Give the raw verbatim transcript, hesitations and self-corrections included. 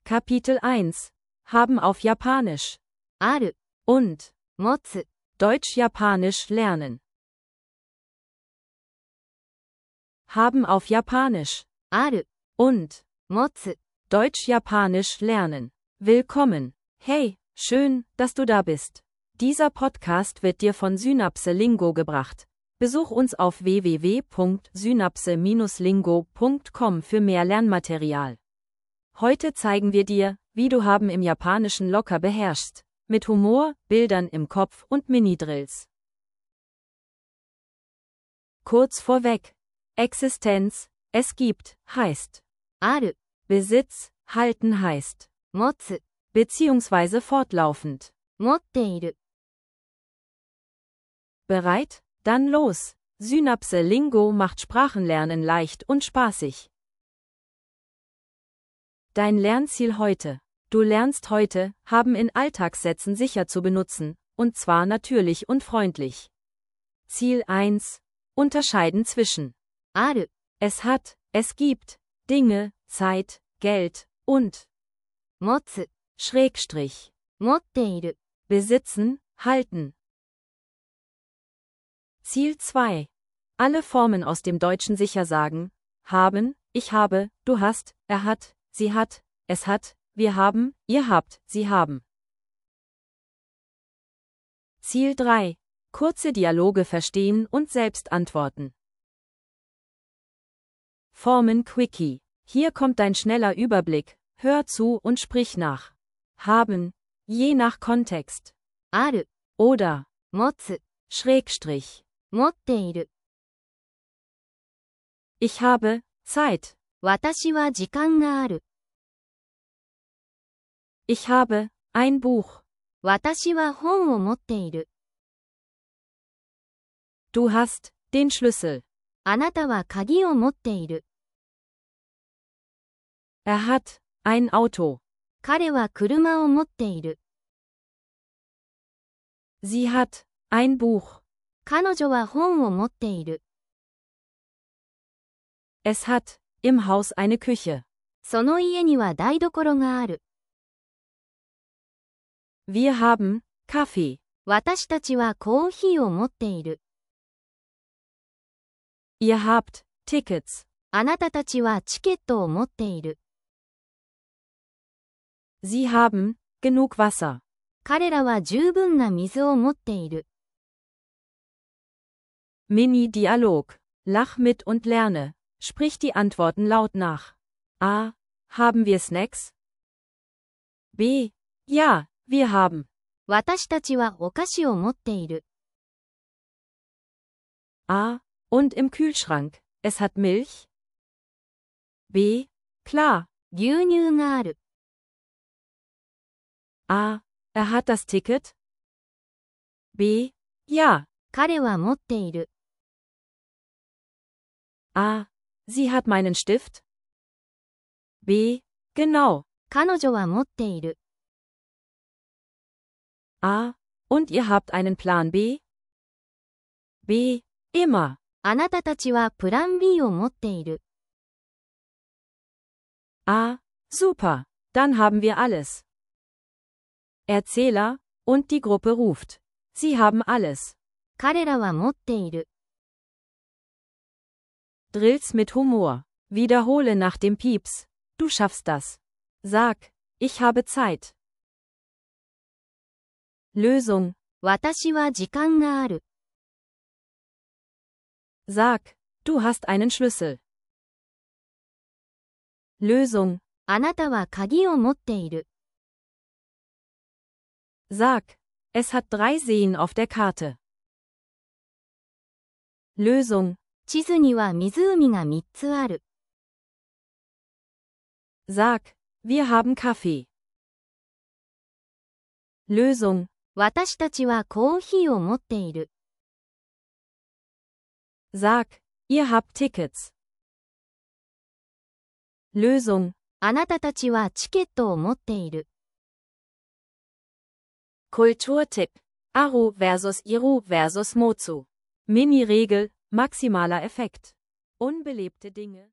Kapitel eins. Haben auf Japanisch. ある、 Und. 持つ、 Deutsch-Japanisch lernen. Haben auf Japanisch. ある、 Und. 持つ、 Deutsch-Japanisch lernen. Willkommen. Hey, schön, dass du da bist. Dieser Podcast wird dir von Synapse Lingo gebracht. Besuch uns auf w w w punkt synapse Bindestrich lingo punkt com für mehr Lernmaterial. Heute zeigen wir dir, wie du Haben im Japanischen locker beherrschst. Mit Humor, Bildern im Kopf und Mini-Drills. Kurz vorweg. Existenz, es gibt, heißt. ある、 Besitz, halten heißt. 持つ、 Beziehungsweise fortlaufend. 持っている。 Bereit? Dann los! Synapse Lingo macht Sprachenlernen leicht und spaßig. Dein Lernziel heute. Du lernst heute, Haben in Alltagssätzen sicher zu benutzen, und zwar natürlich und freundlich. Ziel eins. Unterscheiden zwischen ある、 Es hat, es gibt, Dinge, Zeit, Geld, und 持つ、 Schrägstrich, 持っている。 besitzen, halten. Ziel zwei. Alle Formen aus dem Deutschen sicher sagen. Haben, ich habe, du hast, er hat, sie hat, es hat, wir haben, ihr habt, sie haben. Ziel drei. Kurze Dialoge verstehen und selbst antworten. Formen Quickie. Hier kommt dein schneller Überblick. Hör zu und sprich nach. Haben, je nach Kontext. ある、 Oder, 持つ、 Schrägstrich. 持っている。 Ich habe, Zeit. 私は時間がある。 Ich habe, ein Buch. 私は本を持っている。 Du hast, den Schlüssel. あなたは鍵を持っている。 Er hat, ein Auto. 彼は車を持っている。 Sie hat, ein Buch. 彼女は本を持っている。 Es hat, im Haus eine Küche. その家には台所がある。 Wir haben, Kaffee. 私たちはコーヒーを持っている。 Ihr habt, Tickets. あなたたちはチケットを持っている。 Sie haben, genug Wasser. 彼らは十分な水を持っている。 Mini-Dialog. Lach mit und lerne. Sprich die Antworten laut nach. A. Haben wir Snacks? B. Ja, wir haben. 私たちはお菓子を持っている。 A. Und im Kühlschrank. Es hat Milch? B. Klar. 牛乳がある。 A. Er hat das Ticket? B. Ja. 彼は持っている。 A. Sie hat meinen Stift? B. Genau. 彼女は持っている。 A. Und ihr habt einen Plan B? B. Immer. あなたたちはプラン B を持っている。 A. Super. Dann haben wir alles. Erzähler, und die Gruppe ruft. Sie haben alles. 彼らは持っている。 Drills mit Humor. Wiederhole nach dem Pieps. Du schaffst das. Sag, ich habe Zeit. Lösung. 私は時間がある。 Sag, du hast einen Schlüssel. Lösung. あなたは鍵を持っている。 Sag, es hat drei Seen auf der Karte. Lösung. 地図には湖がみっつある。 Sag, wir haben Kaffee. Lösung. 私たちはコーヒーを持っている。 Sag, ihr habt Tickets. Lösung. あなたたちはチケットを持っている。 Kulturtipp. Aru versus Iru versus Mozu. Mini-Regel, maximaler Effekt. Unbelebte Dinge.